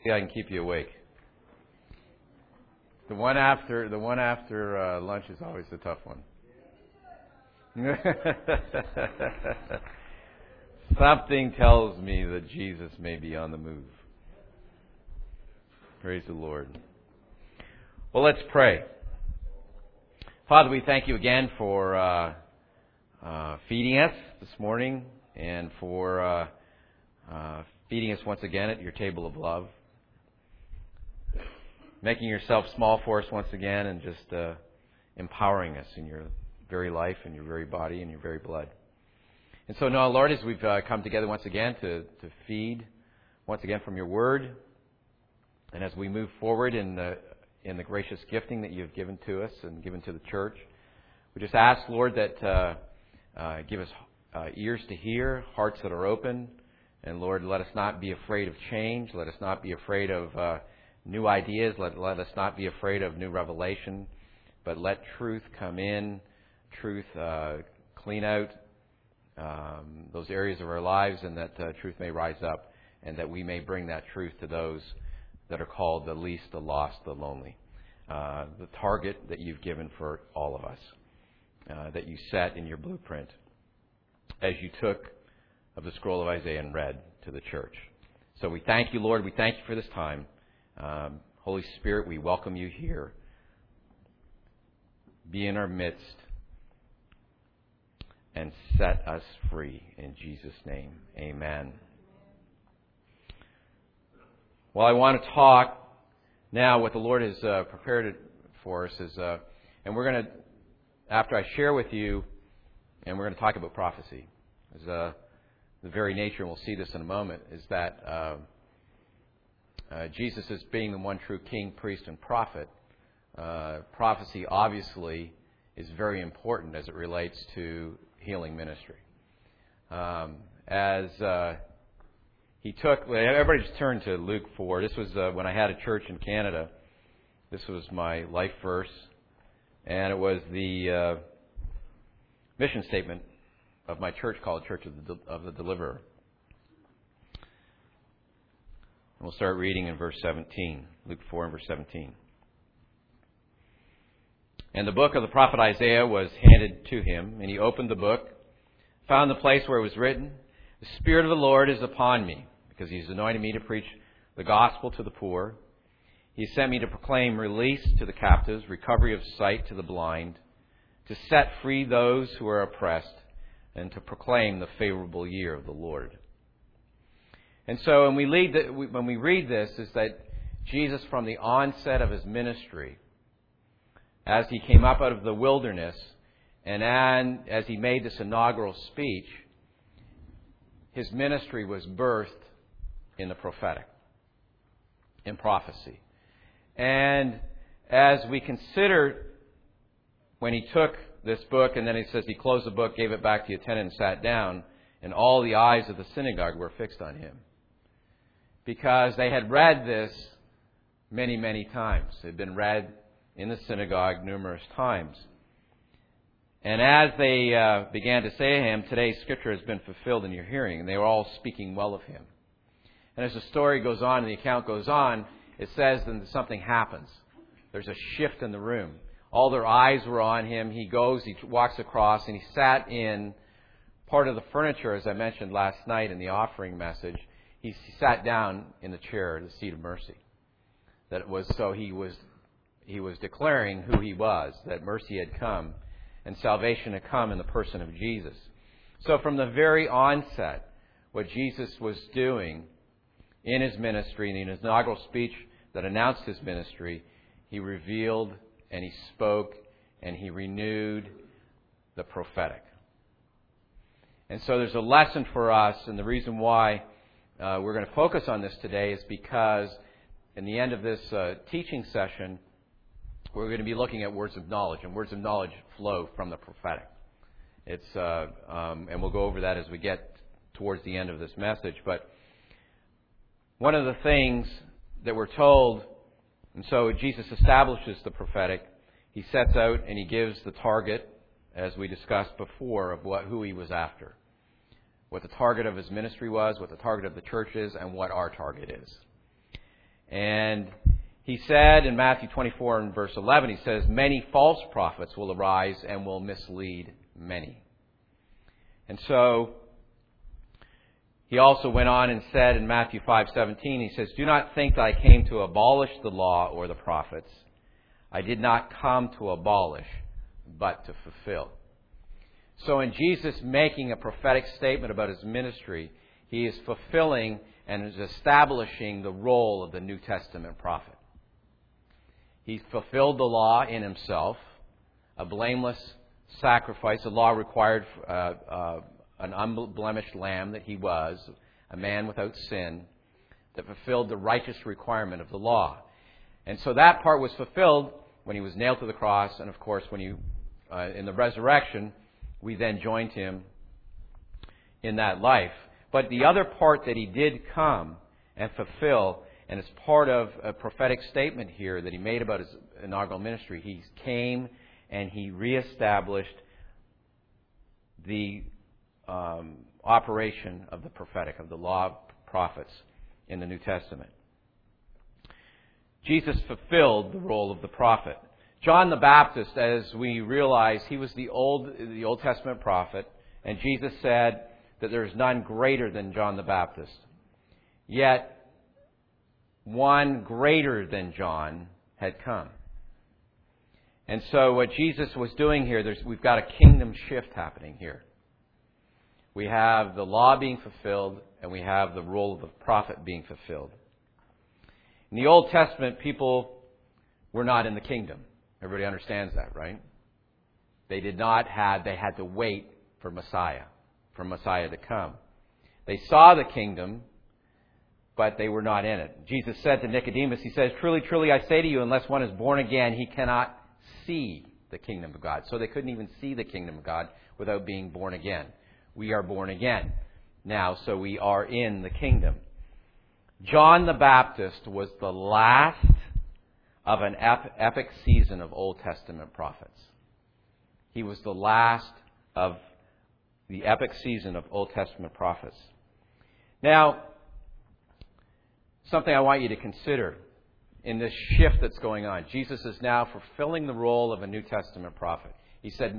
See, I can keep you awake. The one after lunch is always the tough one. Something tells me that Jesus may be on the move. Praise the Lord. Well, let's pray. Father, we thank you again for feeding us this morning and for feeding us once again at your table of love. Making yourself small for us once again and just empowering us in your very life and your very body and your very blood. And so now, Lord, as we've come together once again to feed once again from your word, and as we move forward in the gracious gifting that you've given to us and given to the church, we just ask, Lord, that give us ears to hear, hearts that are open, and Lord, let us not be afraid of change. Let us not be afraid of new ideas. Let us not be afraid of new revelation, but let truth come in, truth clean out those areas of our lives, and that truth may rise up, and that we may bring that truth to those that are called the least, the lost, the lonely. The target that you've given for all of us, that you set in your blueprint as you took of the scroll of Isaiah and read to the church. So we thank you, Lord. We thank you for this time. Holy Spirit, we welcome you here. Be in our midst and set us free. In Jesus' name, amen. Well, I want to talk now what the Lord has prepared for us is, and we're going to, after I share with you, and we're going to talk about prophecy. As the very nature, and we'll see this in a moment, is that Jesus as being the one true king, priest, and prophet, prophecy obviously is very important as it relates to healing ministry. He took, everybody just turn to Luke 4. This was when I had a church in Canada. This was my life verse, and it was the mission statement of my church called Church of the Deliverer. We'll start reading in verse 17, Luke 4 and verse 17. And the book of the prophet Isaiah was handed to him, and he opened the book, found the place where it was written, "The Spirit of the Lord is upon me, because He's anointed me to preach the gospel to the poor. He sent me to proclaim release to the captives, recovery of sight to the blind, to set free those who are oppressed, and to proclaim the favorable year of the Lord." And so when we read this, is that Jesus, from the onset of his ministry, as he came up out of the wilderness, and as he made this inaugural speech, his ministry was birthed in the prophetic, in prophecy. And as we consider when he took this book, and then he says he closed the book, gave it back to the attendant, and sat down, and all the eyes of the synagogue were fixed on him. Because they had read this many, many times. It had been read in the synagogue numerous times. And as they began to say to him, "Today's scripture has been fulfilled in your hearing," and they were all speaking well of him. And as the story goes on and the account goes on, it says that something happens. There's a shift in the room. All their eyes were on him. He walks across, and he sat in part of the furniture, as I mentioned last night in the offering message. He sat down in the chair, the seat of mercy. That was so he was declaring who he was, that mercy had come and salvation had come in the person of Jesus. So from the very onset, what Jesus was doing in his ministry, in his inaugural speech that announced his ministry, he revealed and he spoke and he renewed the prophetic. And so there's a lesson for us, and the reason why we're going to focus on this today is because in the end of this teaching session, we're going to be looking at words of knowledge, and words of knowledge flow from the prophetic. And we'll go over that as we get towards the end of this message. But one of the things that we're told, and so Jesus establishes the prophetic, he sets out and he gives the target, as we discussed before, of who he was after. What the target of his ministry was, what the target of the church is, and what our target is. And he said in Matthew 24 and verse 11, he says, many false prophets will arise and will mislead many. And so he also went on and said in Matthew 5:17, he says, do not think that I came to abolish the law or the prophets. I did not come to abolish, but to fulfill. So in Jesus making a prophetic statement about his ministry, he is fulfilling and is establishing the role of the New Testament prophet. He fulfilled the law in himself, a blameless sacrifice. The law required an unblemished lamb that he was, a man without sin, that fulfilled the righteous requirement of the law. And so that part was fulfilled when he was nailed to the cross, and of course when in the resurrection, we then joined him in that life. But the other part that he did come and fulfill, and it's part of a prophetic statement here that he made about his inaugural ministry, he came and he reestablished the operation of the prophetic, of the law of prophets in the New Testament. Jesus fulfilled the role of the prophet. John the Baptist, as we realize, he was the Old Testament prophet, and Jesus said that there is none greater than John the Baptist. Yet, one greater than John had come. And so what Jesus was doing here, we've got a kingdom shift happening here. We have the law being fulfilled, and we have the role of the prophet being fulfilled. In the Old Testament, people were not in the kingdom. Everybody understands that, right? They had to wait for Messiah to come. They saw the kingdom, but they were not in it. Jesus said to Nicodemus, he says, truly, truly, I say to you, unless one is born again, he cannot see the kingdom of God. So they couldn't even see the kingdom of God without being born again. We are born again now, so we are in the kingdom. John the Baptist was the last of an epic season of Old Testament prophets. He was the last of the epic season of Old Testament prophets. Now, something I want you to consider in this shift that's going on. Jesus is now fulfilling the role of a New Testament prophet. He said,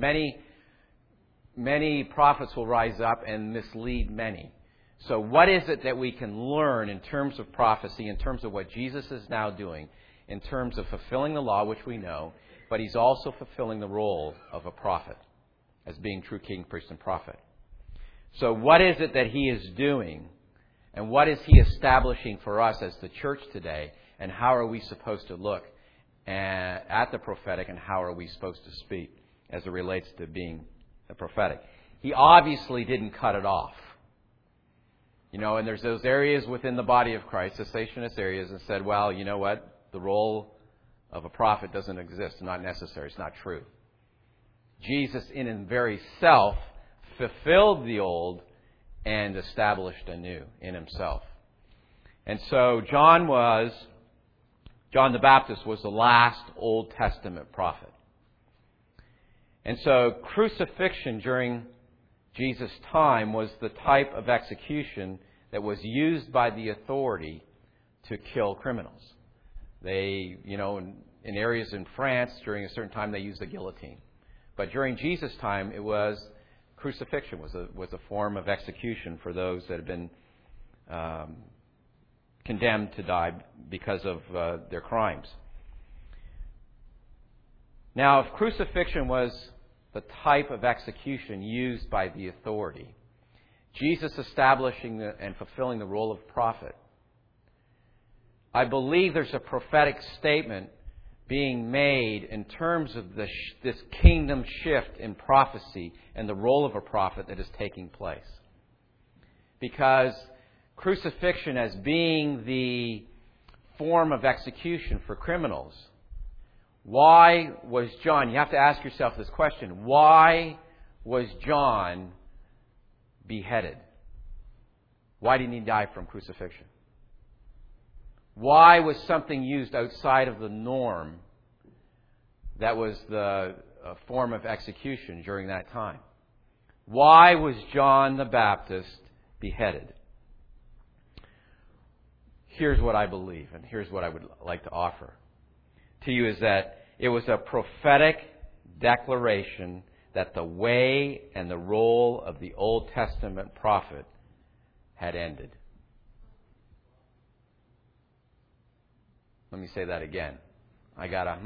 many prophets will rise up and mislead many. So what is it that we can learn in terms of prophecy, in terms of what Jesus is now doing, in terms of fulfilling the law, which we know, but he's also fulfilling the role of a prophet, as being true king, priest, and prophet. So what is it that he is doing, and what is he establishing for us as the church today, and how are we supposed to look at the prophetic, and how are we supposed to speak as it relates to being a prophetic? He obviously didn't cut it off. And there's those areas within the body of Christ, cessationist areas, and said, well, you know what? The role of a prophet doesn't exist. It's not necessary. It's not true. Jesus, in his very self, fulfilled the old and established a new in himself. And so John the Baptist was the last Old Testament prophet. And so crucifixion during Jesus' time was the type of execution that was used by the authority to kill criminals. They, in areas in France, during a certain time, they used the guillotine. But during Jesus' time, it was crucifixion was a form of execution for those that had been condemned to die because of their crimes. Now, if crucifixion was the type of execution used by the authority, Jesus establishing and fulfilling the role of prophet, I believe there's a prophetic statement being made in terms of this kingdom shift in prophecy and the role of a prophet that is taking place. Because crucifixion, as being the form of execution for criminals, why was John, you have to ask yourself this question, why was John beheaded? Why didn't he die from crucifixion? Why was something used outside of the norm that was the form of execution during that time? Why was John the Baptist beheaded? here's what I believe, and here's what I would like to offer to you, is that it was a prophetic declaration that the way and the role of the Old Testament prophet had ended. Let me say that again. I got a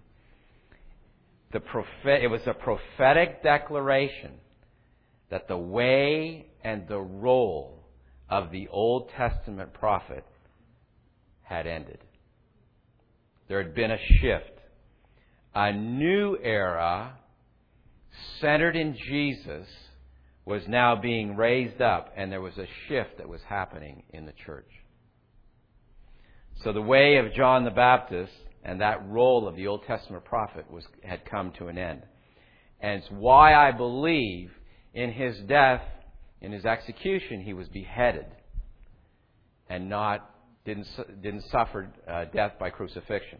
It was a prophetic declaration that the way and the role of the Old Testament prophet had ended. There had been a shift. A new era centered in Jesus was now being raised up, and there was a shift that was happening in the church. So the way of John the Baptist and that role of the Old Testament prophet had come to an end. And it's why I believe in his death, in his execution, he was beheaded and didn't suffer death by crucifixion.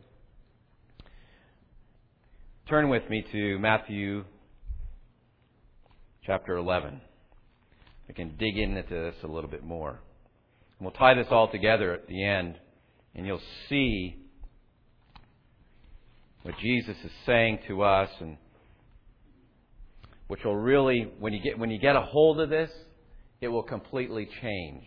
Turn with me to Matthew chapter 11. We can dig into this a little bit more. And we'll tie this all together at the end, and you'll see what Jesus is saying to us, and which will really, when you get a hold of this, it will completely change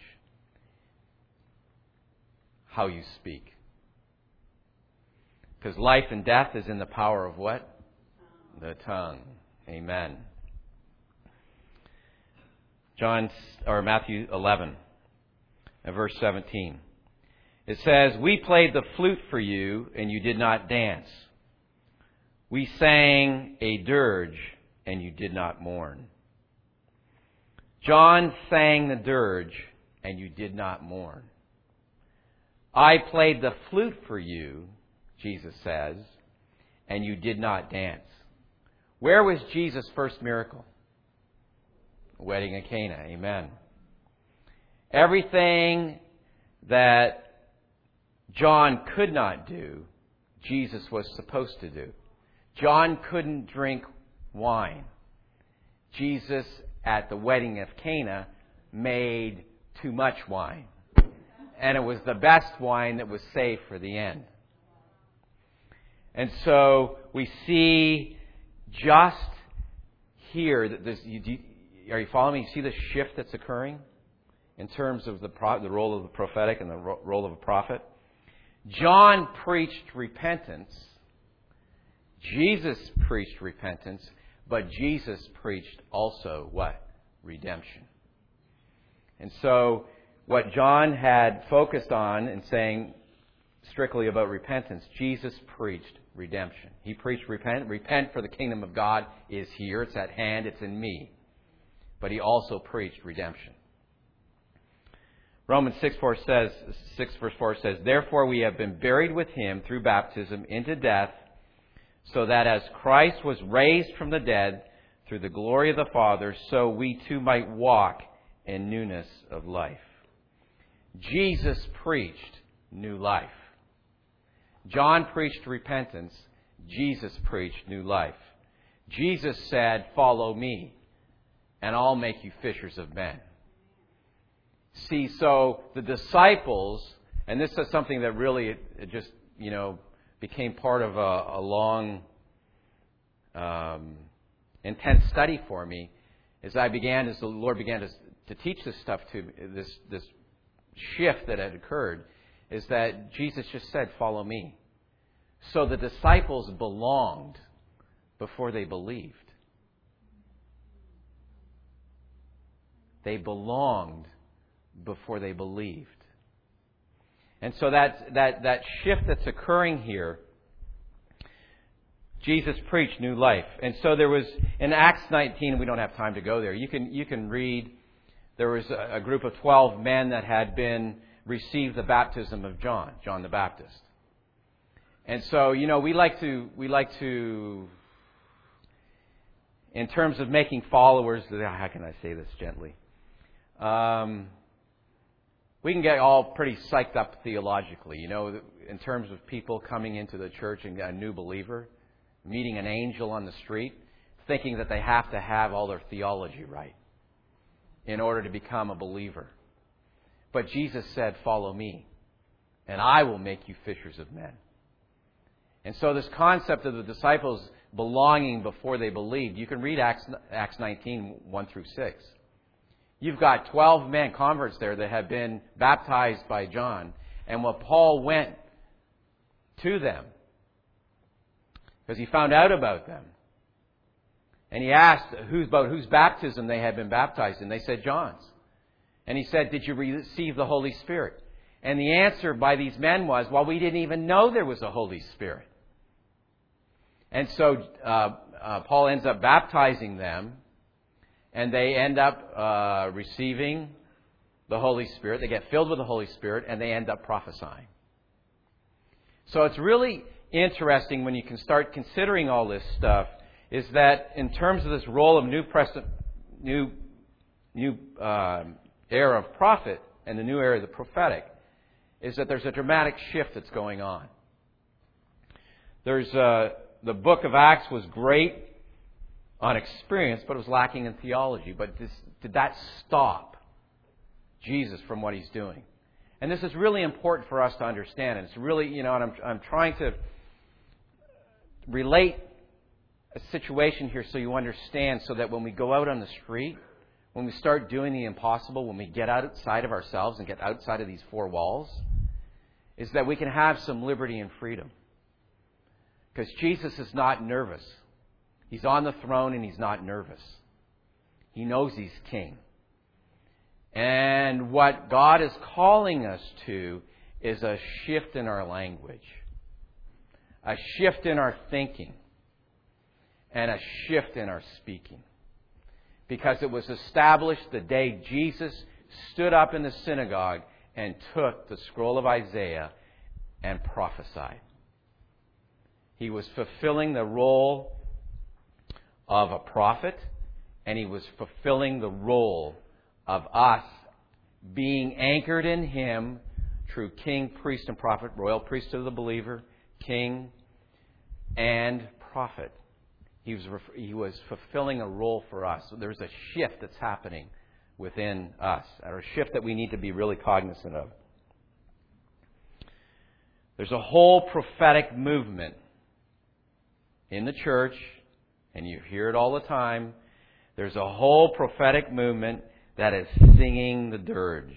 how you speak. Because life and death is in the power of what? The tongue. Amen. Matthew 11, verse 17. It says, "We played the flute for you, and you did not dance. We sang a dirge, and you did not mourn." John sang the dirge, and you did not mourn. I played the flute for you, Jesus says, and you did not dance. Where was Jesus' first miracle? The wedding at Cana. Amen. Everything that John could not do, Jesus was supposed to do. John couldn't drink wine. Jesus, at the wedding of Cana, made too much wine. And it was the best wine that was saved for the end. And so we see just here that this. Are you following me? You see the shift that's occurring in terms of the role of the prophetic and the role of a prophet? John preached repentance. Jesus preached repentance. But Jesus preached also what? Redemption. And so what John had focused on and saying strictly about repentance, Jesus preached redemption. He preached repent for the kingdom of God is here. It's at hand. It's in me. But he also preached redemption. Romans 6 verse 4 says, "Therefore we have been buried with him through baptism into death, so that as Christ was raised from the dead through the glory of the Father, so we too might walk in newness of life." Jesus preached new life. John preached repentance. Jesus preached new life. Jesus said, "Follow me, and I'll make you fishers of men." See, so the disciples, and this is something that really it just, became part of a long, intense study for me, as the Lord began to teach this stuff to this shift that had occurred, is that Jesus just said, "Follow me." So the disciples belonged before they believed. They belonged before they believed. And so that shift that's occurring here, Jesus preached new life. And so there was, in Acts 19, we don't have time to go there. You can read, there was a group of 12 men that had received the baptism of John the Baptist. And so, we like to, in terms of making followers, how can I say this gently? We can get all pretty psyched up theologically, in terms of people coming into the church and a new believer, meeting an angel on the street, thinking that they have to have all their theology right in order to become a believer. But Jesus said, "Follow me." and I will make you fishers of men. And so this concept of the disciples belonging before they believed, you can read Acts 19, 1 through 6. You've got 12 men, converts there, that have been baptized by John. And when Paul went to them, because he found out about them, and he asked whose baptism they had been baptized in. They said, John's. And he said, did you receive the Holy Spirit? And the answer by these men was, well, we didn't even know there was a Holy Spirit. And so Paul ends up baptizing them, and they end up receiving the Holy Spirit. They get filled with the Holy Spirit, and they end up prophesying. So it's really interesting when you can start considering all this stuff, is that in terms of this role of new era of prophet and the new era of the prophetic, is that there's a dramatic shift that's going on. There's the book of Acts was great on experience, but it was lacking in theology. But did that stop Jesus from what he's doing? And this is really important for us to understand. And it's really, and I'm trying to relate a situation here so you understand, so that when we go out on the street, when we start doing the impossible, when we get outside of ourselves and get outside of these four walls, is that we can have some liberty and freedom. Because Jesus is not nervous. He's on the throne and he's not nervous. He knows he's king. And what God is calling us to is a shift in our language, a shift in our thinking, and a shift in our speaking. Because it was established the day Jesus stood up in the synagogue and took the scroll of Isaiah and prophesied. He was fulfilling the role of a prophet, and he was fulfilling the role of us being anchored in him, true king, priest, and prophet, royal priesthood of the believer, king, and prophet. He was fulfilling a role for us. So there's a shift that's happening within us, or a shift that we need to be really cognizant of. There's a whole prophetic movement in the church, and you hear it all the time. There's a whole prophetic movement that is singing the dirge.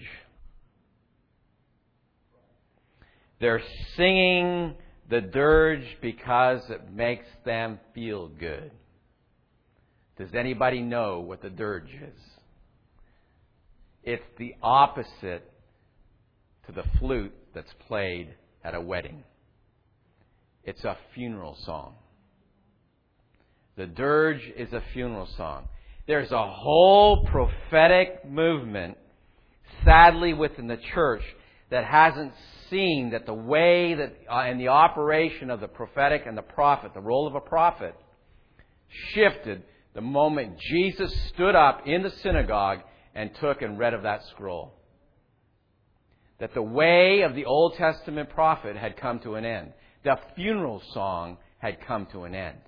They're singing the dirge because it makes them feel good. Does anybody know what the dirge is? It's the opposite to the flute that's played at a wedding. It's a funeral song. The dirge is a funeral song. There's a whole prophetic movement, sadly, within the church that hasn't seen that the way that and the operation of the prophetic and the prophet, the role of a prophet, shifted the moment Jesus stood up in the synagogue and took and read of that scroll. That the way of the Old Testament prophet had come to an end. The funeral song had come to an end.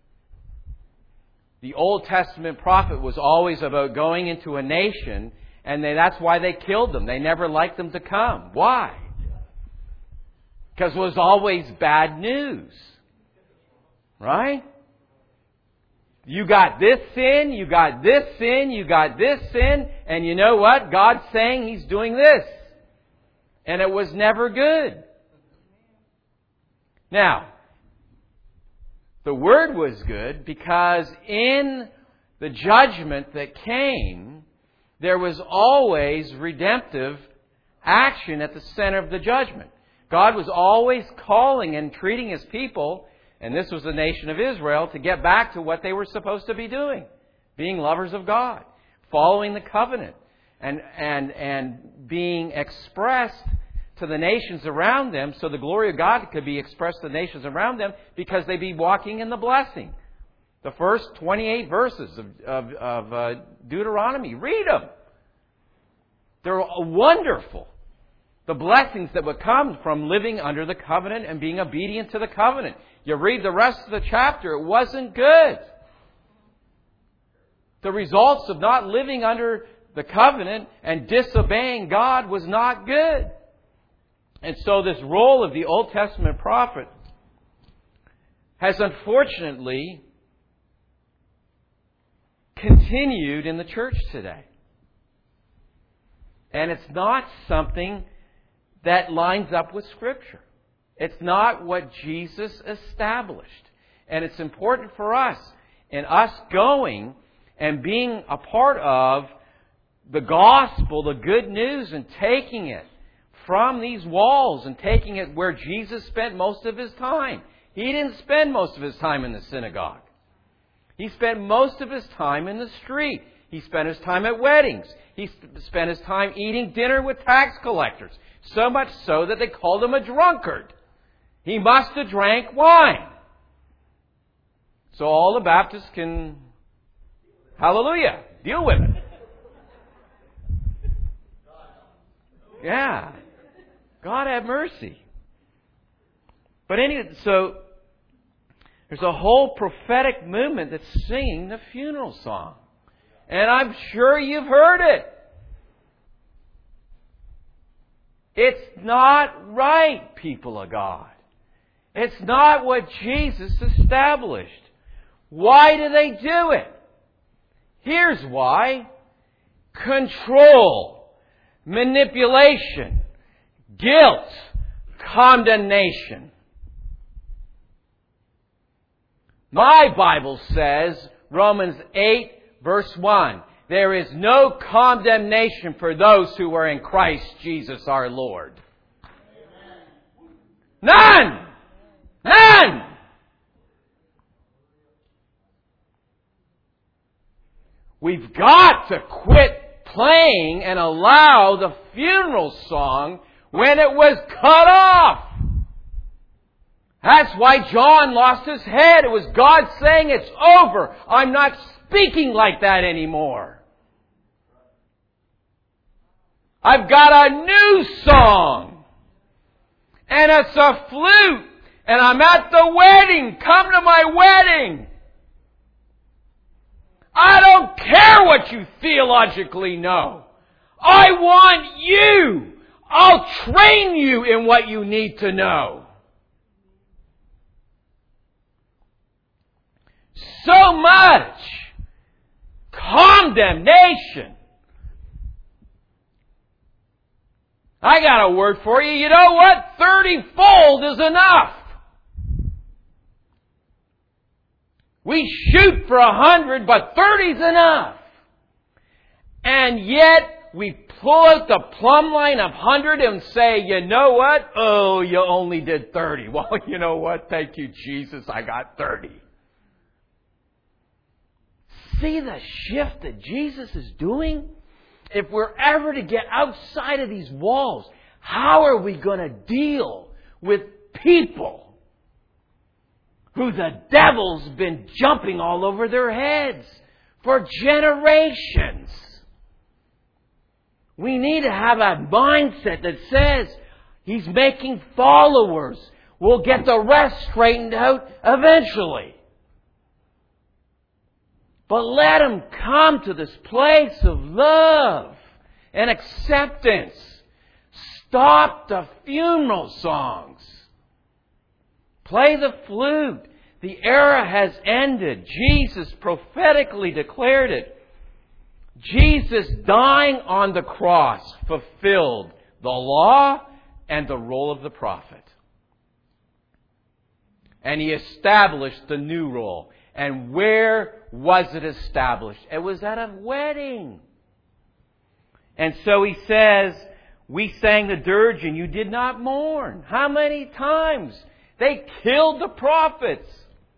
The Old Testament prophet was always about going into a nation, and that's why they killed them. They never liked them to come. Why? Because it was always bad news. Right? You got this sin, you got this sin, you got this sin, and you know what? God's saying He's doing this. And it was never good. Now, the Word was good because in the judgment that came, there was always redemptive action at the center of the judgment. God was always calling and treating His people, and this was the nation of Israel, to get back to what they were supposed to be doing. Being lovers of God. Following the covenant. And being expressed to the nations around them, so the glory of God could be expressed to the nations around them, because they'd be walking in the blessing. The first 28 verses of Deuteronomy. Read them. They're wonderful. The blessings that would come from living under the covenant and being obedient to the covenant. You read the rest of the chapter, it wasn't good. The results of not living under the covenant and disobeying God was not good. And so this role of the Old Testament prophet has unfortunately continued in the church today. And it's not something that lines up with Scripture. It's not what Jesus established. And it's important for us, and us going and being a part of the gospel, the good news, and taking it from these walls and taking it where Jesus spent most of His time. He didn't spend most of His time in the synagogue. He spent most of His time in the street. He spent His time at weddings. He spent His time eating dinner with tax collectors. So much so that they called Him a drunkard. He must have drank wine. So all the Baptists can, hallelujah, deal with it. Yeah. God have mercy. But anyway, so there's a whole prophetic movement that's singing the funeral song. And I'm sure you've heard it. It's not right, people of God. It's not what Jesus established. Why do they do it? Here's why. Control, manipulation, guilt, condemnation. My Bible says, Romans 8, verse 1, there is no condemnation for those who are in Christ Jesus our Lord. None! None! We've got to quit playing and allow the funeral song when it was cut off. That's why John lost his head. It was God saying, it's over. I'm not speaking like that anymore. I've got a new song. And it's a flute. And I'm at the wedding. Come to my wedding. I don't care what you theologically know. I want you. I'll train you in what you need to know. So much condemnation. I got a word for you. You know what? 30-fold is enough. We shoot for 100, but 30's enough. And yet, we pull out the plumb line of 100 and say, you know what? Oh, you only did 30. Well, you know what? Thank you, Jesus. I got 30. See the shift that Jesus is doing? If we're ever to get outside of these walls, how are we going to deal with people who the devil's been jumping all over their heads for generations? We need to have a mindset that says He's making followers. We'll get the rest straightened out eventually. But let them come to this place of love and acceptance. Stop the funeral songs. Play the flute. The era has ended. Jesus prophetically declared it. Jesus dying on the cross fulfilled the law and the role of the prophet. And He established the new role. And where was it established? It was at a wedding. And so He says, we sang the dirge and you did not mourn. How many times? They killed the prophets.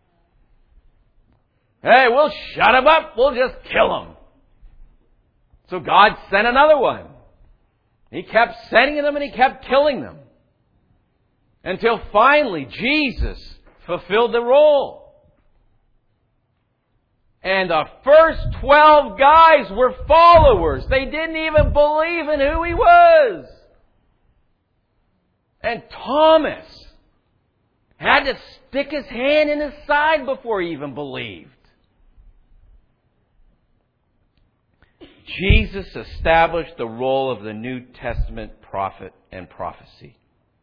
Hey, we'll shut them up. We'll just kill them. So God sent another one. He kept sending them and He kept killing them. Until finally Jesus fulfilled the role. And the first 12 guys were followers. They didn't even believe in who He was. And Thomas had to stick his hand in his side before he even believed. Jesus established the role of the New Testament prophet and prophecy.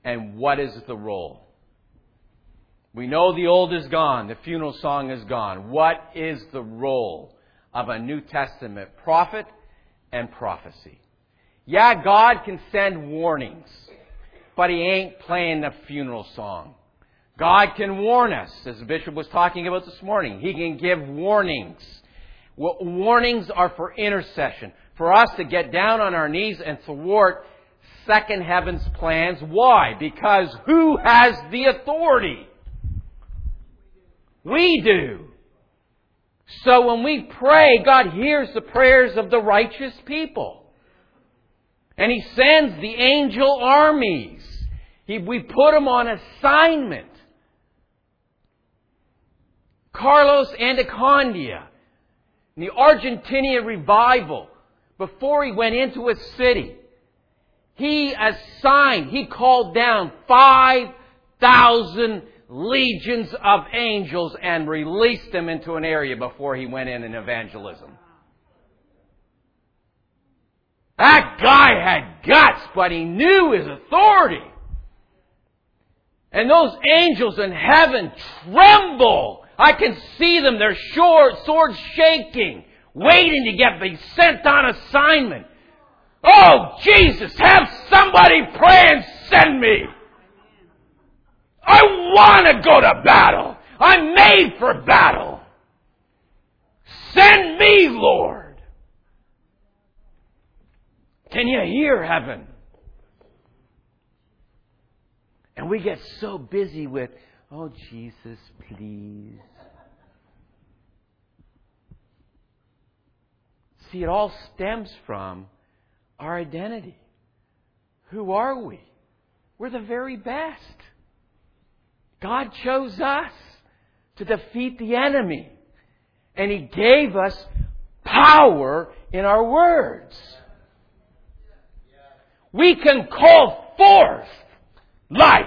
And what is the role? We know the old is gone. The funeral song is gone. What is the role of a New Testament prophet and prophecy? Yeah, God can send warnings, but He ain't playing the funeral song. God can warn us, as the bishop was talking about this morning. He can give warnings. Warnings are for intercession, for us to get down on our knees and thwart second heaven's plans. Why? Because who has the authority? We do. So when we pray, God hears the prayers of the righteous people. And He sends the angel armies. We put them on assignment. Carlos Andacondia, in the Argentina revival, before he went into a city, he called down 5,000 legions of angels and released them into an area before he went in evangelism. That guy had guts, but he knew his authority. And those angels in heaven tremble. I can see them, their swords shaking, waiting to get me sent on assignment. Oh, Jesus, have somebody pray and send me. I want to go to battle. I'm made for battle. Send me, Lord. Can you hear heaven? And we get so busy with, oh, Jesus, please. See, it all stems from our identity. Who are we? We're the very best. God chose us to defeat the enemy. And He gave us power in our words. We can call forth life.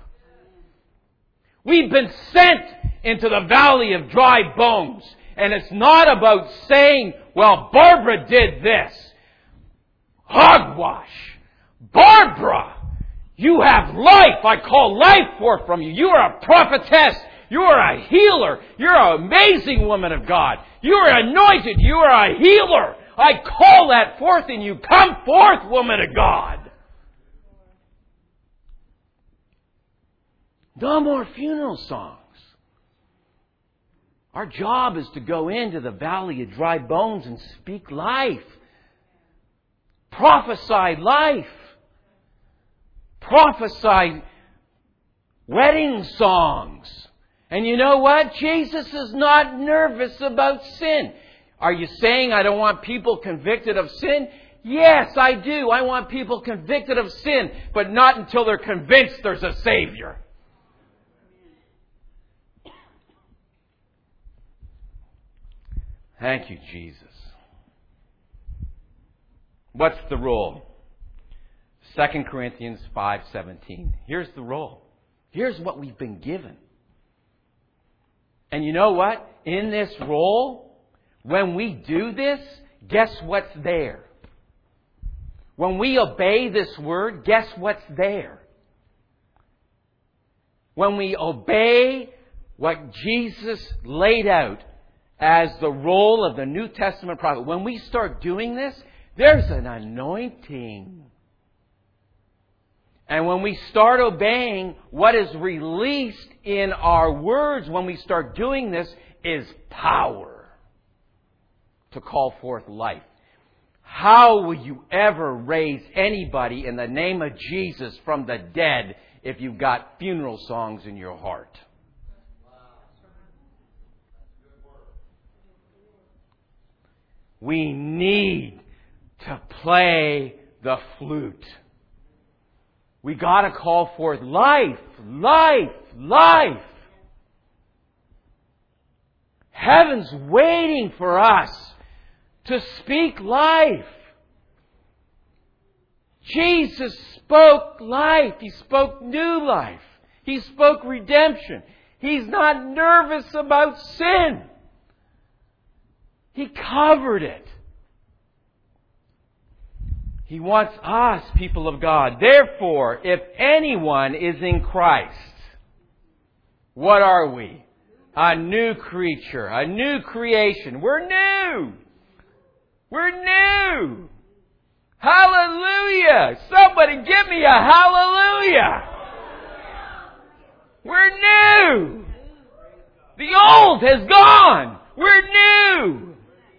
We've been sent into the valley of dry bones. And it's not about saying, well, Barbara did this. Hogwash. Barbara, you have life. I call life forth from you. You are a prophetess. You are a healer. You're an amazing woman of God. You are anointed. You are a healer. I call that forth in you. Come forth, woman of God. No more funeral songs. Our job is to go into the valley of dry bones and speak life. Prophesy life. Prophesy wedding songs. And you know what? Jesus is not nervous about sin. Are you saying I don't want people convicted of sin? Yes, I do. I want people convicted of sin, but not until they're convinced there's a Savior. Thank you, Jesus. What's the role? 2 Corinthians 5:17. Here's the role. Here's what we've been given. And you know what? In this role, when we do this, guess what's there? When we obey this word, guess what's there? When we obey what Jesus laid out as the role of the New Testament prophet, when we start doing this, there's an anointing. And when we start obeying, what is released in our words when we start doing this is power to call forth life. How will you ever raise anybody in the name of Jesus from the dead if you've got funeral songs in your heart? We need to play the flute. We got to call forth life, life, life. Heaven's waiting for us to speak life. Jesus spoke life. He spoke new life. He spoke redemption. He's not nervous about sin. He covered it. He wants us, people of God. Therefore, if anyone is in Christ, what are we? A new creature, a new creation. We're new. We're new. Hallelujah. Somebody give me a hallelujah. We're new. The old has gone. We're new.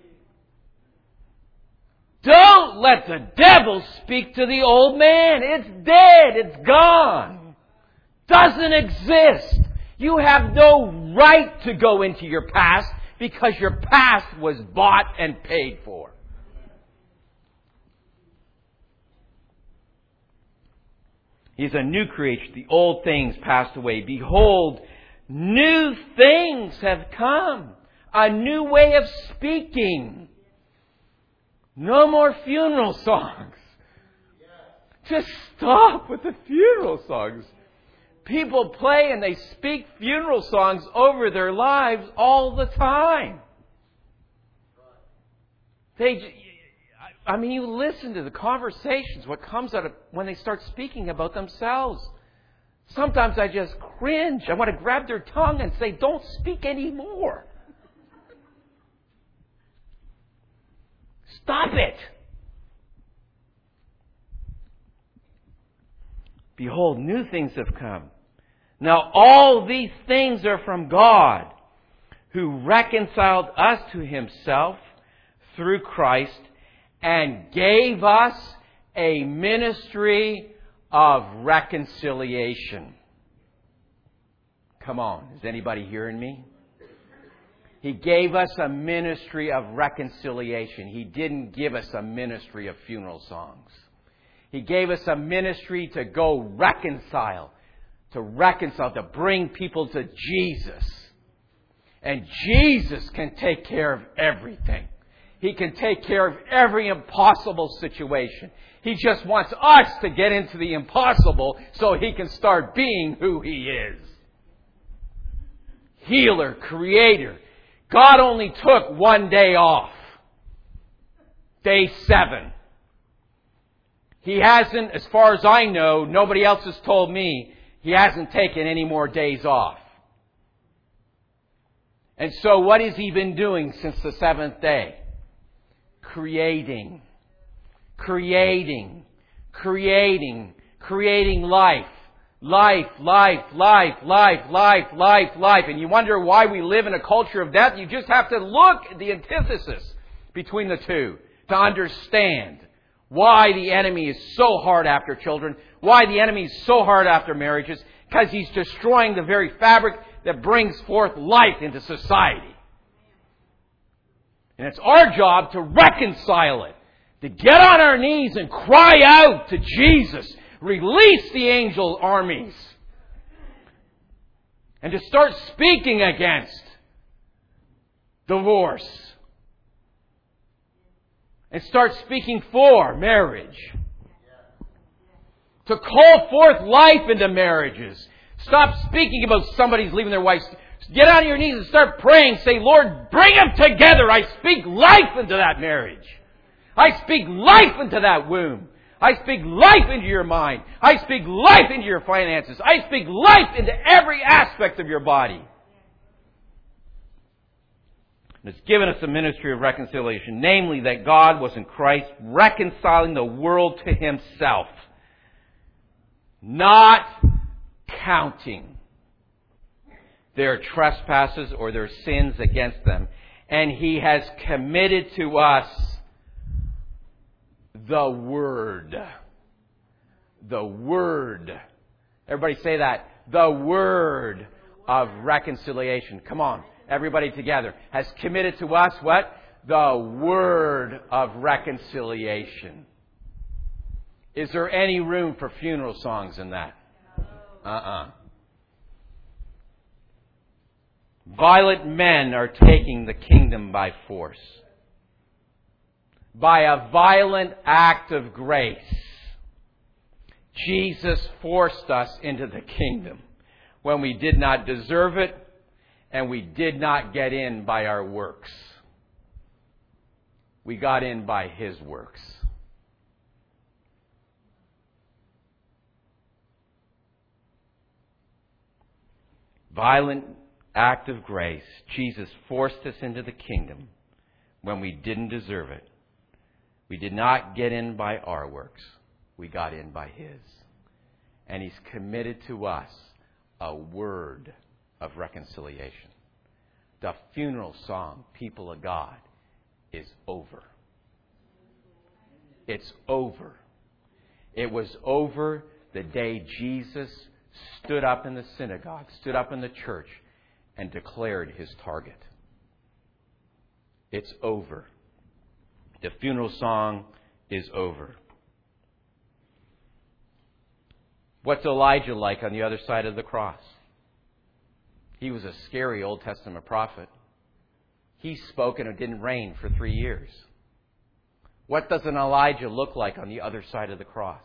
Don't let the devil speak to the old man. It's dead. It's gone. Doesn't exist. You have no right to go into your past because your past was bought and paid for. He's a new creation. The old things passed away. Behold, new things have come. A new way of speaking. No more funeral songs. Just stop with the funeral songs. People play and they speak funeral songs over their lives all the time. You listen to the conversations, what comes out of when they start speaking about themselves. Sometimes I just cringe. I want to grab their tongue and say, don't speak anymore. Stop it. Behold, new things have come. Now all these things are from God, who reconciled us to Himself through Christ and gave us a ministry of reconciliation. Come on, is anybody hearing me? He gave us a ministry of reconciliation. He didn't give us a ministry of funeral songs. He gave us a ministry to go reconcile, to bring people to Jesus. And Jesus can take care of everything. He can take care of every impossible situation. He just wants us to get into the impossible so He can start being who He is. Healer, Creator. God only took one day off. Day 7. He hasn't, as far as I know, nobody else has told me, He hasn't taken any more days off. And so what has He been doing since the 7th day? Creating life. Life. And you wonder why we live in a culture of death? You just have to look at the antithesis between the two to understand why the enemy is so hard after children, why the enemy is so hard after marriages, because he's destroying the very fabric that brings forth life into society. And it's our job to reconcile it, to get on our knees and cry out to Jesus. Release the angel armies. And to start speaking against divorce. And start speaking for marriage. To call forth life into marriages. Stop speaking about somebody's leaving their wife. Get on your knees and start praying. Say, Lord, bring them together. I speak life into that marriage. I speak life into that womb. I speak life into your mind. I speak life into your finances. I speak life into every aspect of your body. And it's given us a ministry of reconciliation, namely that God was in Christ reconciling the world to Himself, not counting their trespasses or their sins against them. And He has committed to us the Word. The Word. Everybody say that. The Word of reconciliation. Come on. Everybody together. Has committed to us what? The Word of reconciliation. Is there any room for funeral songs in that? Violent men are taking the kingdom by force. By a violent act of grace, Jesus forced us into the kingdom when we did not deserve it and we did not get in by our works. We got in by His works. violent act of grace, Jesus forced us into the kingdom when we didn't deserve it. We did not get in by our works. We got in by His. And He's committed to us a word of reconciliation. The funeral song, people of God, is over. It's over. It was over the day Jesus stood up in the synagogue, stood up in the church, and declared His target. It's over. The funeral song is over. What's Elijah like on the other side of the cross? He was a scary Old Testament prophet. He spoke and it didn't rain for 3 years. What does an Elijah look like on the other side of the cross?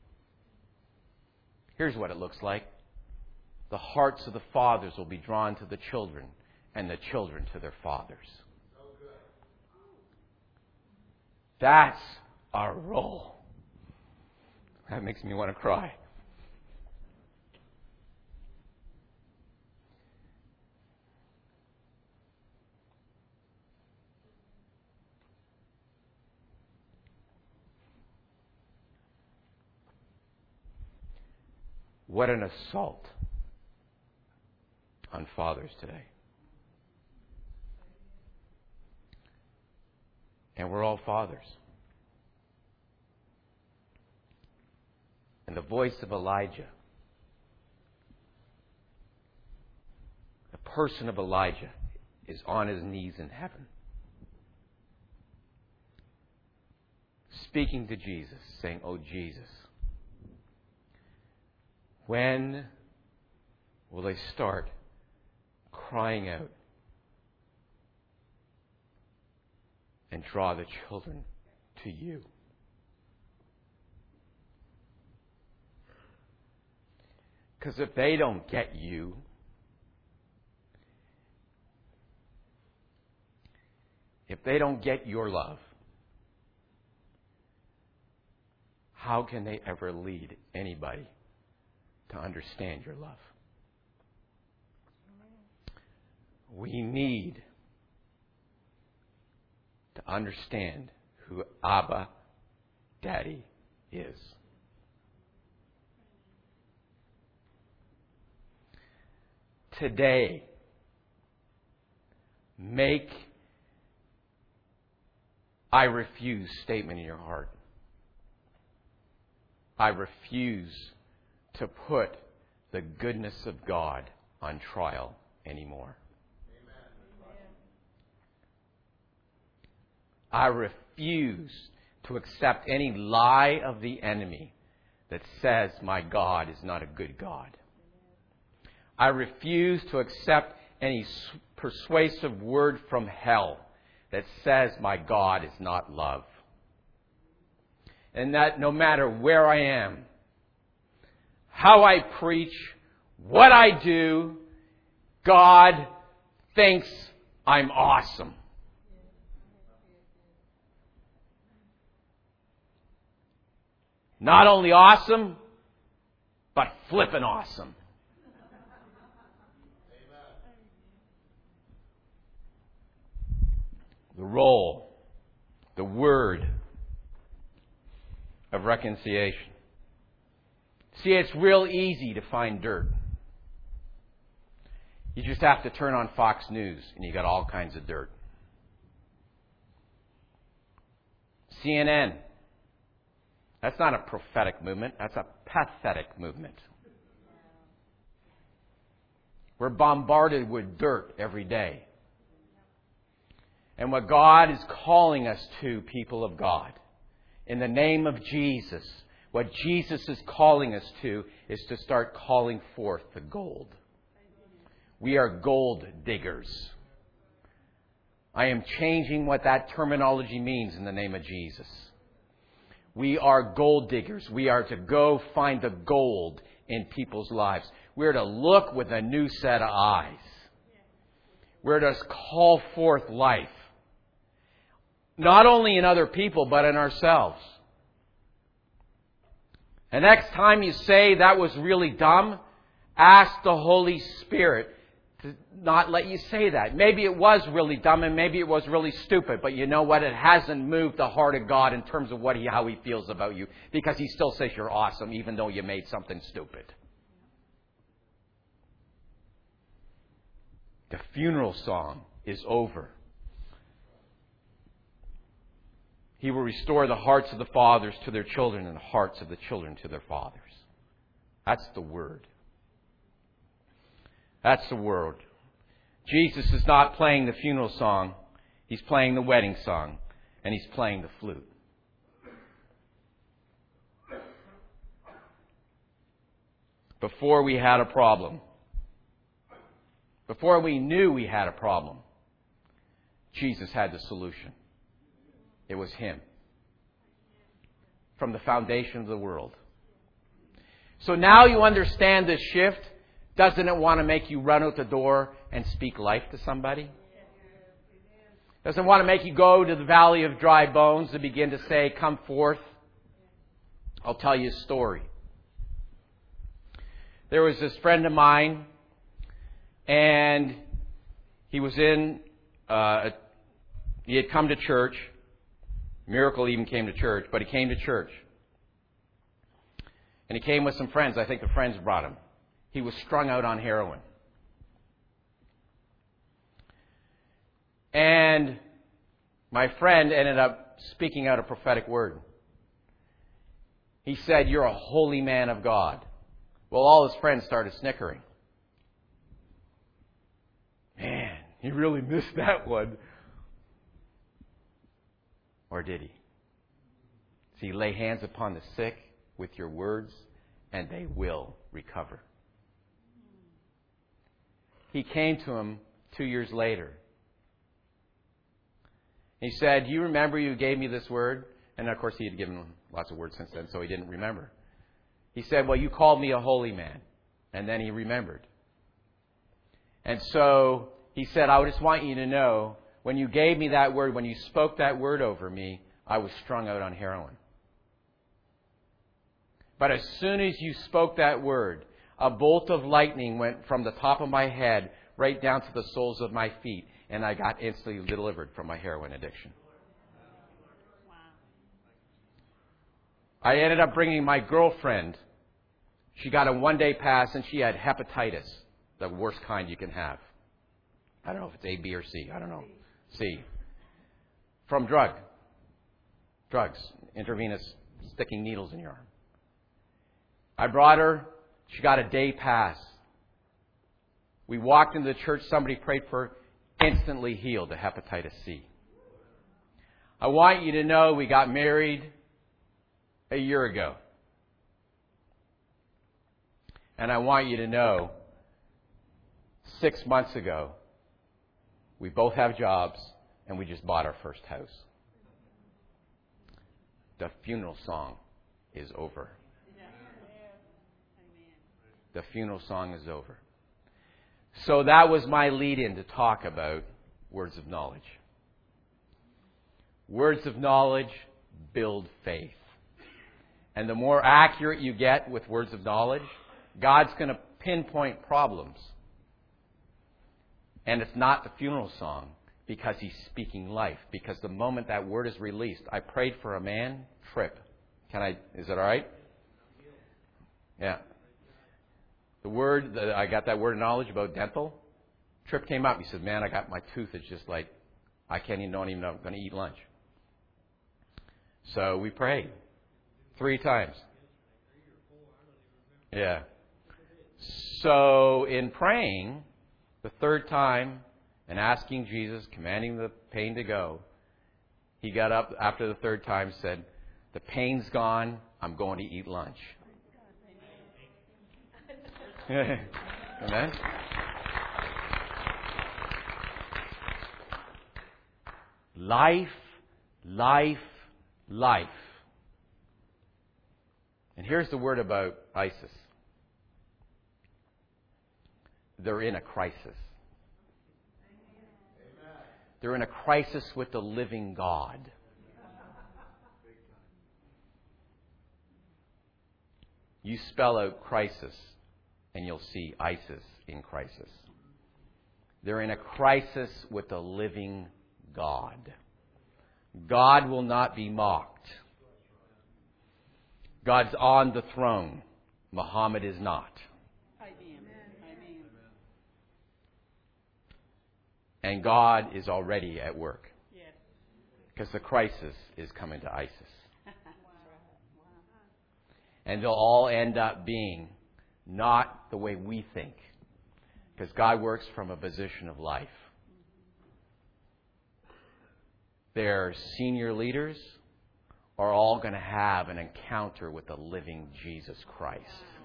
Here's what it looks like. The hearts of the fathers will be drawn to the children, and the children to their fathers. That's our role. That makes me want to cry. What an assault on fathers today. And we're all fathers. And the voice of Elijah, the person of Elijah, is on his knees in heaven, speaking to Jesus, saying, "Oh, Jesus, when will they start crying out and draw the children to you?" Because if they don't get you, if they don't get your love, how can they ever lead anybody to understand your love? We need to understand who Abba, Daddy, is. Today, make "I refuse" statement in your heart. I refuse to put the goodness of God on trial anymore. Amen. I refuse to accept any lie of the enemy that says my God is not a good God. I refuse to accept any persuasive word from hell that says my God is not love. And that no matter where I am, how I preach, what I do, God thinks I'm awesome. Not only awesome, but flippin' awesome. The role, the word of reconciliation. See, it's real easy to find dirt. You just have to turn on Fox News and you got all kinds of dirt. CNN. That's not a prophetic movement. That's a pathetic movement. We're bombarded with dirt every day. And what God is calling us to, people of God, in the name of Jesus, what Jesus is calling us to is to start calling forth the gold. We are gold diggers. I am changing what that terminology means in the name of Jesus. We are gold diggers. We are to go find the gold in people's lives. We're to look with a new set of eyes. We're to call forth life. Not only in other people, but in ourselves. The next time you say that was really dumb, ask the Holy Spirit to not let you say that. Maybe it was really dumb and maybe it was really stupid, but you know what? It hasn't moved the heart of God in terms of how He feels about you, because He still says you're awesome even though you made something stupid. The funeral song is over. He will restore the hearts of the fathers to their children and the hearts of the children to their fathers. That's the word. That's the word. Jesus is not playing the funeral song. He's playing the wedding song. And He's playing the flute. Before we had a problem, before we knew we had a problem, Jesus had the solution. It was Him. From the foundation of the world. So now you understand this shift. Doesn't it want to make you run out the door and speak life to somebody? Doesn't it want to make you go to the valley of dry bones and begin to say, come forth? I'll tell you a story. There was this friend of mine, and he was he had come to church. Miracle even came to church, but he came to church. And he came with some friends. I think the friends brought him. He was strung out on heroin. And my friend ended up speaking out a prophetic word. He said, "You're a holy man of God." Well, all his friends started snickering. Man, he really missed that one. Or did he? See, lay hands upon the sick with your words, and they will recover. He came to him 2 years later. He said, "Do you remember you gave me this word?" And of course, he had given him lots of words since then, so he didn't remember. He said, "Well, you called me a holy man." And then he remembered. And so he said, "I just want you to know, when you gave me that word, when you spoke that word over me, I was strung out on heroin. But as soon as you spoke that word, a bolt of lightning went from the top of my head right down to the soles of my feet, and I got instantly delivered from my heroin addiction." I ended up bringing my girlfriend. She got a one-day pass, and she had hepatitis, the worst kind you can have. I don't know if it's A, B, or C. I don't know. C. From drugs, intravenous, sticking needles in your arm. I brought her. She got a day pass. We walked into the church. Somebody prayed for her. Instantly healed of hepatitis C. I want you to know we got married a year ago. And I want you to know 6 months ago, we both have jobs, and we just bought our first house. The funeral song is over. The funeral song is over. So that was my lead-in to talk about words of knowledge. Words of knowledge build faith. And the more accurate you get with words of knowledge, God's going to pinpoint problems. And it's not the funeral song, because He's speaking life. Because the moment that word is released, I prayed for a man, Trip. Is that all right? Yeah. I got that word of knowledge about dental. Trip came up. He said, "Man, I got my tooth. It's just like, I don't even know I'm going to eat lunch." So we prayed 3 times. Yeah. So in praying, the 3rd time, and asking Jesus, commanding the pain to go, he got up after the 3rd time, said, "The pain's gone. I'm going to eat lunch." Amen. Life, life, life. And here's the word about ISIS. They're in a crisis. They're in a crisis with the living God. You spell out crisis, and you'll see ISIS in crisis. They're in a crisis with the living God. God will not be mocked. God's on the throne. Muhammad is not. And God is already at work. Because the crisis is coming to ISIS. And they'll all end up being not the way we think. Because God works from a position of life. Their senior leaders are all going to have an encounter with the living Jesus Christ.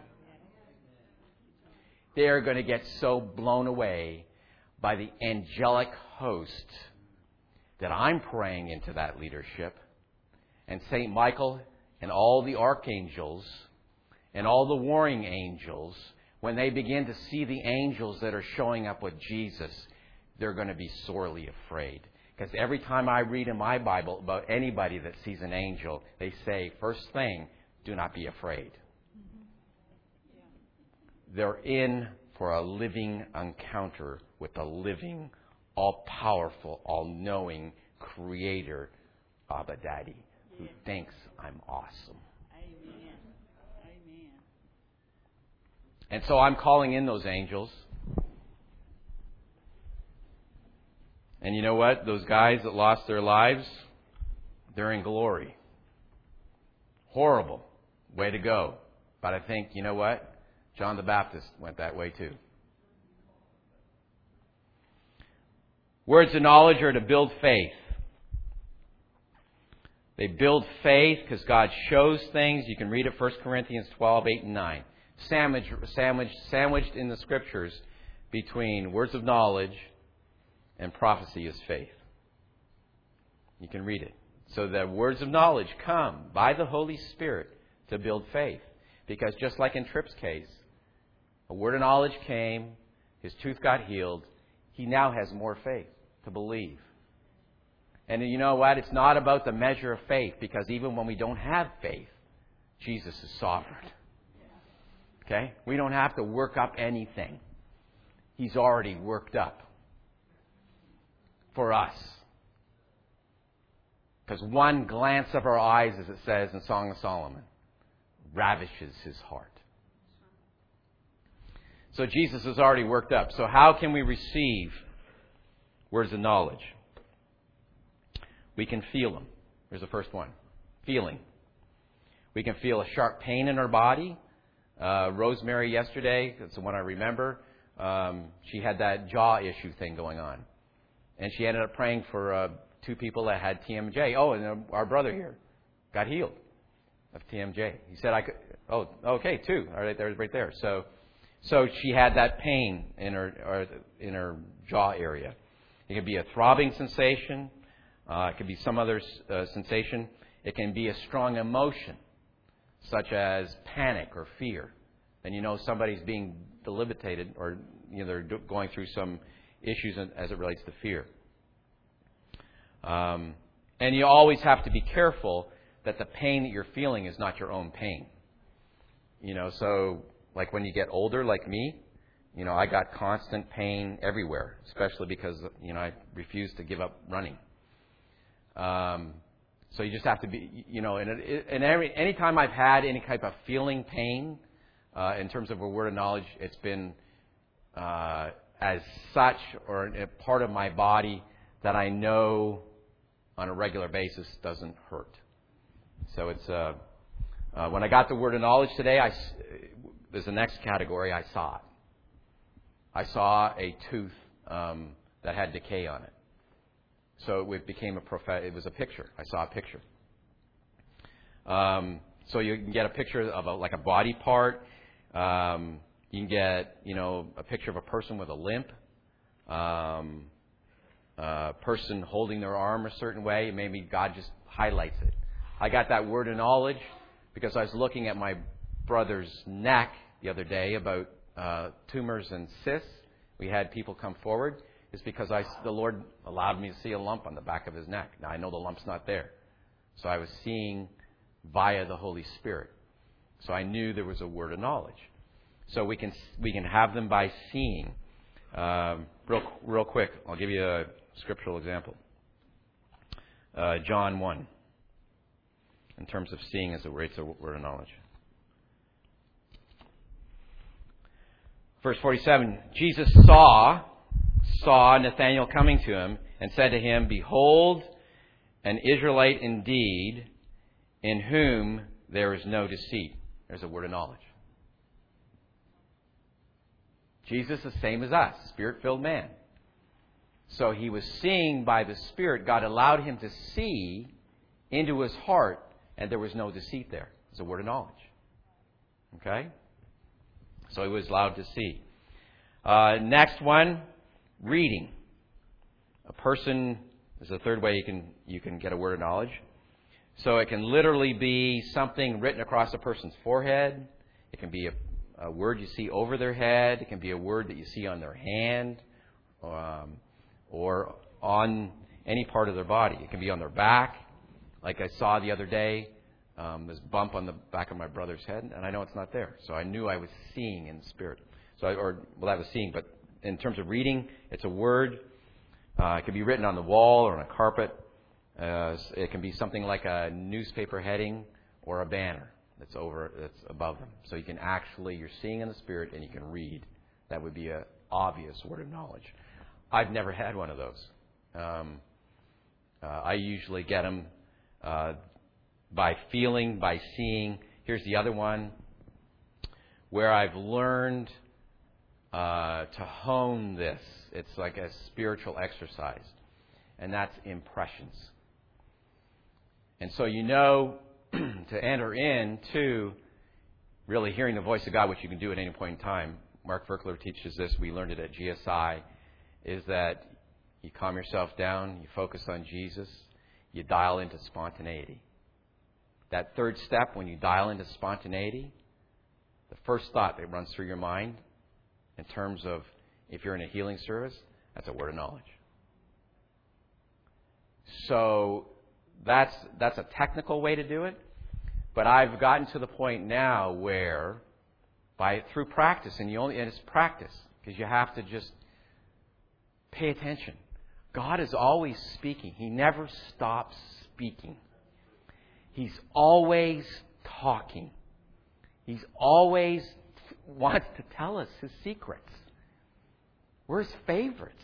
They are going to get so blown away by the angelic host that I'm praying into that leadership. And St. Michael and all the archangels and all the warring angels, when they begin to see the angels that are showing up with Jesus, they're going to be sorely afraid. Because every time I read in my Bible about anybody that sees an angel, they say, first thing, do not be afraid. They're in for a living encounter with the living, all-powerful, all-knowing Creator, Abba Daddy, who thinks I'm awesome. Amen. Amen. And so I'm calling in those angels. And you know what? Those guys that lost their lives, they're in glory. Horrible way to go. But I think, you know what? John the Baptist went that way too. Words of knowledge are to build faith. They build faith because God shows things. You can read it 1 Corinthians 12, 8 and 9. Sandwiched in the Scriptures between words of knowledge and prophecy is faith. You can read it. So the words of knowledge come by the Holy Spirit to build faith. Because just like in Tripp's case, a word of knowledge came, his tooth got healed, he now has more faith to believe. And you know what? It's not about the measure of faith, because even when we don't have faith, Jesus is sovereign. Okay? We don't have to work up anything. He's already worked up for us. Because one glance of our eyes, as it says in Song of Solomon, ravishes his heart. So Jesus is already worked up. So how can we receive words of knowledge? We can feel them. Here's the first one. Feeling. We can feel a sharp pain in our body. Rosemary yesterday, that's the one I remember, she had that jaw issue thing going on. And she ended up praying for 2 people that had TMJ. Oh, and our brother here got healed of TMJ. He said I could. Oh, okay, 2. All right, there's right there. So she had that pain in her jaw area. It could be a throbbing sensation. It could be some other sensation. It can be a strong emotion, such as panic or fear. And you know somebody's being debilitated, or they're going through some issues as it relates to fear. And you always have to be careful that the pain that you're feeling is not your own pain. So like when you get older, like me, I got constant pain everywhere, especially because, I refused to give up running. So you just have to be, and any time I've had any type of feeling pain, in terms of a word of knowledge, it's been as such or a part of my body that I know on a regular basis doesn't hurt. So it's when I got the word of knowledge today, there's the next category. I saw it. I saw a tooth that had decay on it. So it became it was a picture. I saw a picture. So you can get a picture of like a body part. You can get, a picture of a person with a limp. A person holding their arm a certain way. Maybe God just highlights it. I got that word of knowledge because I was looking at my brother's neck the other day about tumors and cysts. We had people come forward. It's because the Lord allowed me to see a lump on the back of his neck. Now, I know the lump's not there. So I was seeing via the Holy Spirit. So I knew there was a word of knowledge. So we can have them by seeing. Real quick, I'll give you a scriptural example. John 1, in terms of seeing as it relates to word of knowledge. Verse 47, Jesus saw Nathanael coming to him and said to him, "Behold, an Israelite indeed, in whom there is no deceit." There's a word of knowledge. Jesus is the same as us, Spirit-filled man. So he was seeing by the Spirit. God allowed him to see into his heart, and there was no deceit there. It's a word of knowledge. Okay? So he was allowed to see. Next one, reading. A person is the third way you can get a word of knowledge. So it can literally be something written across a person's forehead. It can be a word you see over their head. It can be a word that you see on their hand or on any part of their body. It can be on their back, like I saw the other day. This bump on the back of my brother's head, and I know it's not there. So I knew I was seeing in the Spirit. I was seeing, but in terms of reading, it's a word. It can be written on the wall or on a carpet. It can be something like a newspaper heading or a banner that's above them. So you can you're seeing in the Spirit and you can read. That would be an obvious word of knowledge. I've never had one of those. I usually get them by feeling, by seeing. Here's the other one where I've learned to hone this. It's like a spiritual exercise, and that's impressions. And so to enter into really hearing the voice of God, which you can do at any point in time. Mark Verkler teaches this. We learned it at GSI, is that you calm yourself down, you focus on Jesus, you dial into spontaneity. That third step, when you dial into spontaneity, the first thought that runs through your mind in terms of if you're in a healing service, that's a word of knowledge. So that's a technical way to do it. But I've gotten to the point now where through practice, and it's practice, because you have to just pay attention. God is always speaking. He never stops speaking. He's always talking. He's always wants to tell us His secrets. We're His favorites.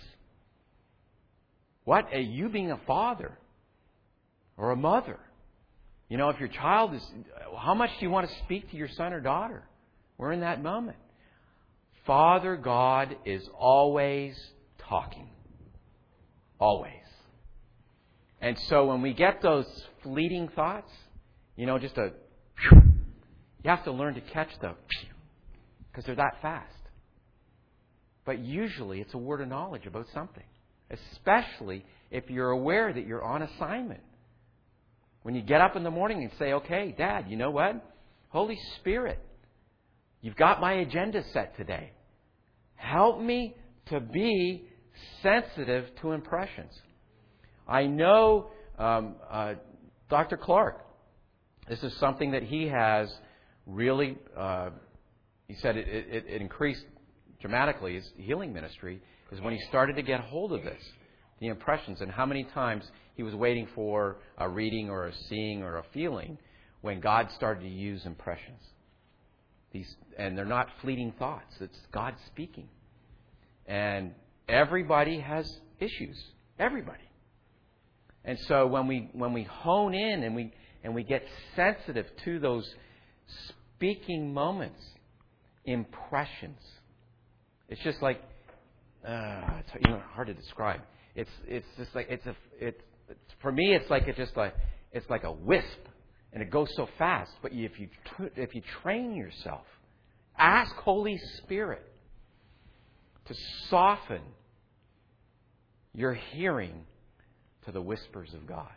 What? You being a father or a mother. If your child is... How much do you want to speak to your son or daughter? We're in that moment. Father God is always talking. Always. And so when we get those fleeting thoughts, you have to learn to catch them because they're that fast. But usually it's a word of knowledge about something, especially if you're aware that you're on assignment. When you get up in the morning and say, "Okay, Dad, you know what? Holy Spirit, you've got my agenda set today. Help me to be sensitive to impressions." I know Dr. Clark, this is something that he has really, he said it increased dramatically, his healing ministry, is when he started to get hold of this, the impressions, and how many times he was waiting for a reading or a seeing or a feeling when God started to use impressions. And they're not fleeting thoughts. It's God speaking. And everybody has issues. Everybody. And so when we hone in and we get sensitive to those speaking moments, impressions, it's just like it's hard to describe. It's just like for me it's like a wisp, and it goes so fast. But if you train yourself, ask Holy Spirit to soften your hearing to the whispers of God.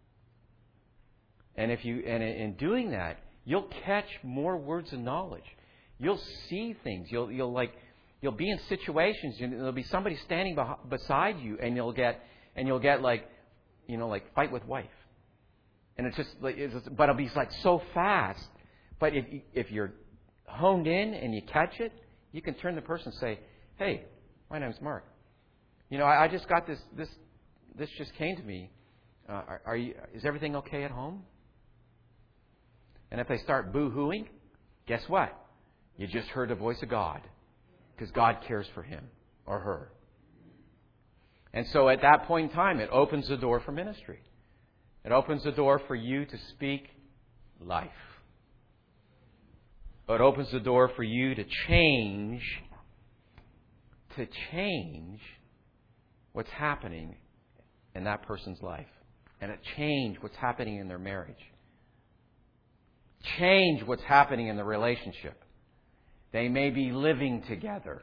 And in doing that, you'll catch more words of knowledge. You'll see things. You'll be in situations, and there'll be somebody standing beside you, and you'll get like fight with wife. And but it'll be like so fast. But if you're honed in and you catch it, you can turn the person and say, "Hey, My name's Mark. I just got this just came to me. Is everything okay at home? And if they start boo-hooing, guess what? You just heard the voice of God, because God cares for him or her. And so at that point in time, it opens the door for ministry. It opens the door for you to speak life. It opens the door for you to change what's happening in that person's life. And it change what's happening in their marriage. Change what's happening in the relationship. They may be living together,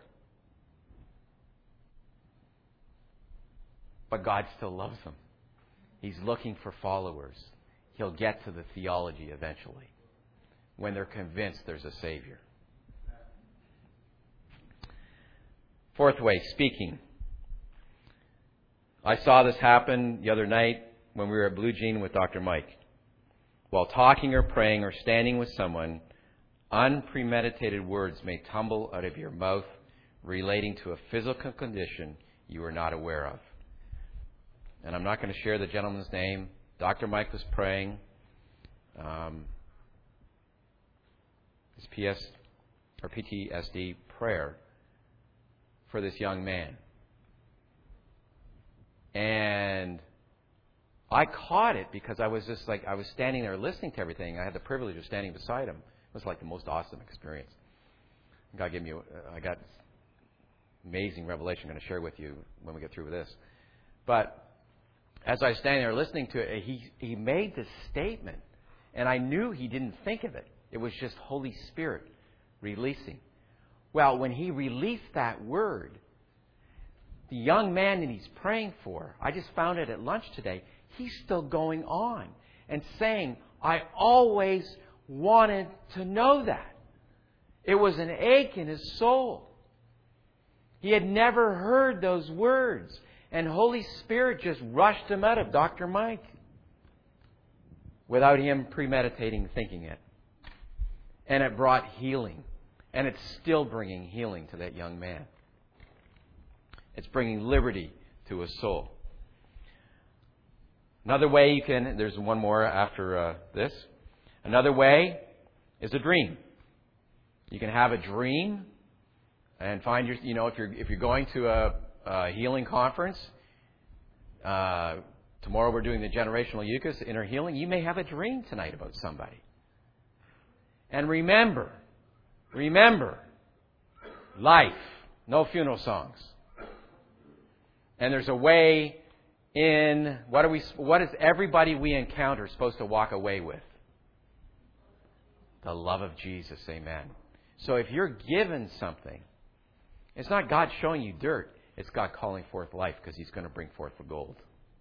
but God still loves them. He's looking for followers. He'll get to the theology eventually, when they're convinced there's a Savior. Fourth way, speaking. I saw this happen the other night when we were at Blue Jean with Dr. Mike. While talking or praying or standing with someone, unpremeditated words may tumble out of your mouth relating to a physical condition you are not aware of. And I'm not going to share the gentleman's name. Dr. Mike was praying. His PTSD prayer for this young man. And I caught it because I was standing there listening to everything. I had the privilege of standing beside him. It was like the most awesome experience. God gave me, I got this amazing revelation I'm going to share with you when we get through with this. But as I was standing there listening to it, he made this statement, and I knew he didn't think of it. It was just Holy Spirit releasing. Well, when he released that word, the young man that he's praying for, I just found it at lunch today, he's still going on and saying, I always wanted to know that. It was an ache in his soul. He had never heard those words. And Holy Spirit just rushed him out of Dr. Mike without him premeditating thinking it. And it brought healing. And it's still bringing healing to that young man. It's bringing liberty to his soul. Another way you can, there's one more after this. Another way is a dream. You can have a dream and find if you're going to a healing conference, tomorrow we're doing the generational Eucharist, inner healing. You may have a dream tonight about somebody. And remember, life, no funeral songs. And there's a way in, what is everybody we encounter supposed to walk away with? The love of Jesus, amen. So if you're given something, it's not God showing you dirt. It's God calling forth life, because He's going to bring forth the gold.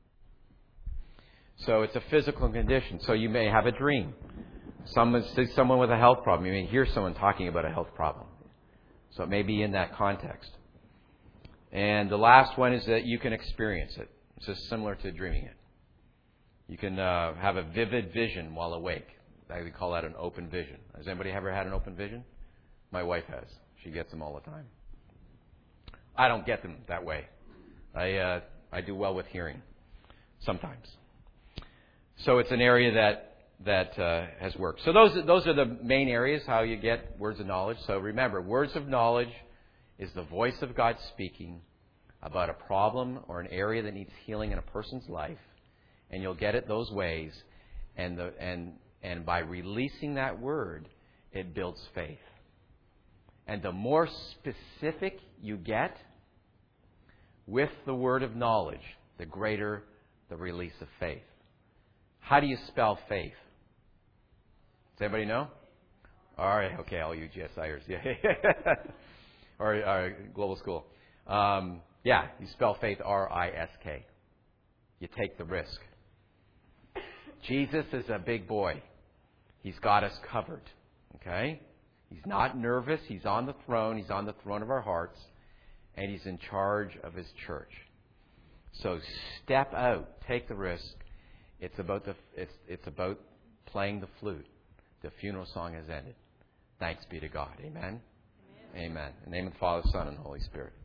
So it's a physical condition. So you may have a dream. Someone with a health problem. You may hear someone talking about a health problem. So it may be in that context. And the last one is that you can experience it. It's just similar to dreaming it. You can have a vivid vision while awake. We call that an open vision. Has anybody ever had an open vision? My wife has. She gets them all the time. I don't get them that way. I do well with hearing sometimes. So it's an area that has worked. So those are the main areas how you get words of knowledge. So remember, words of knowledge is the voice of God speaking about a problem or an area that needs healing in a person's life, and you'll get it those ways. And by releasing that word, it builds faith. And the more specific you get with the word of knowledge, the greater the release of faith. How do you spell faith? Does anybody know? All right, okay, all you GSIers. Yeah. or Global School. You spell faith R-I-S-K. You take the risk. Jesus is a big boy. He's got us covered. Okay? He's not nervous. He's on the throne. He's on the throne of our hearts. And He's in charge of His church. So step out. Take the risk. It's about playing the flute. The funeral song has ended. Thanks be to God. Amen? Amen. In the name of the Father, Son, and Holy Spirit.